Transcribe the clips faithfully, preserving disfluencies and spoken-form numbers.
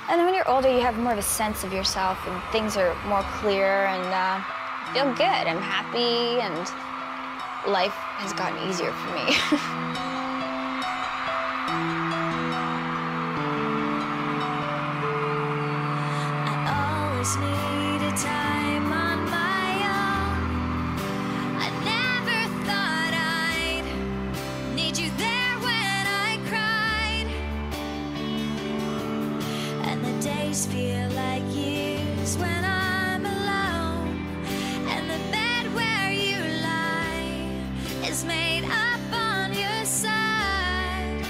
And then when you're older, you have more of a sense of yourself, and things are more clear, and uh, I feel good. I'm happy, and life has gotten easier for me. I always needed time on my own. I never thought I'd need you there when I cried. And the days feel like years when I'm alone. And the bed where you lie is made up on your side.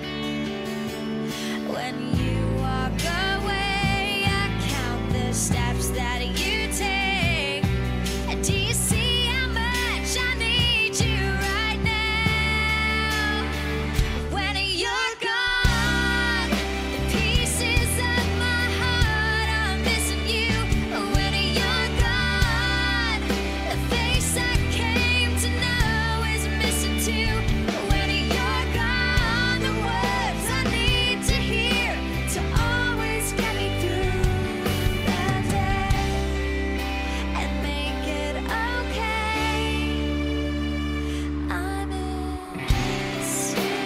When you walk away, I count the steps that you take. And do you see how much I need you right now? When you're gone, the pieces of my heart are missing you. When you're gone, the face I came to know is missing too. When you're gone, the words I need to hear to always get me through the day and make it okay. I miss you.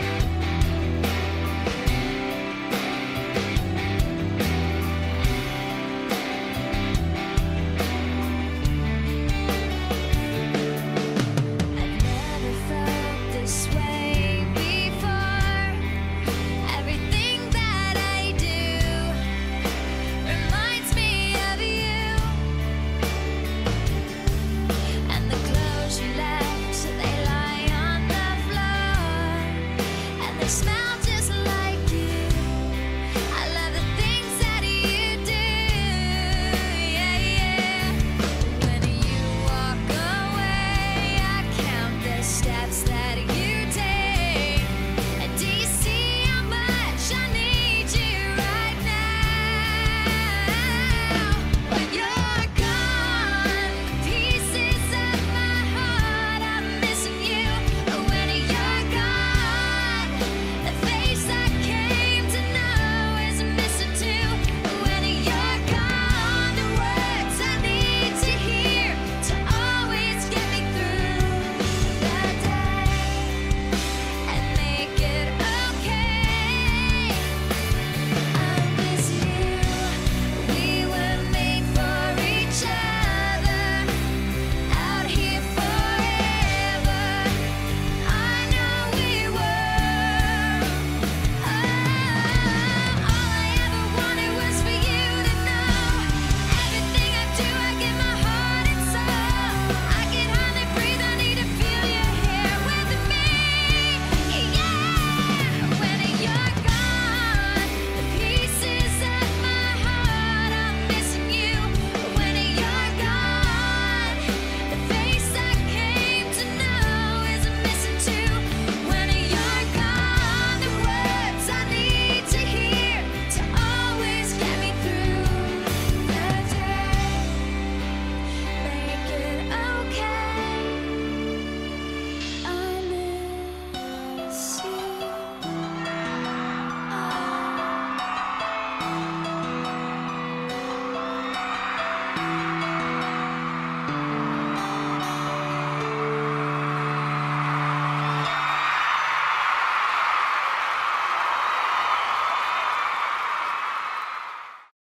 I've never felt this way before. Everything that I do reminds me of you. And the clothes you left, they lie on the floor. And they smell just like you. I love the things that you do. Yeah, yeah. When you walk away, I count the steps that you take. And do you see how much I need you right now? When you're gone, pieces of my heart are missing you. When you're gone, the face I came to know is missing too. When you're gone, the words I need to hear to always get me through the day and make it okay. I miss you. We were made for each other. Out here forever. I know we were. Oh, all I ever wanted was for you to know. Everything I do, I give my heart and soul. I can hardly breathe. I need to feel your hair with me. Yeah, when you're gone, the pieces of my heart are missing you. When you're gone, the face I came to know is missing too. When you're gone, the words I need to hear to always get me through the day. Make it okay. I miss you. Oh.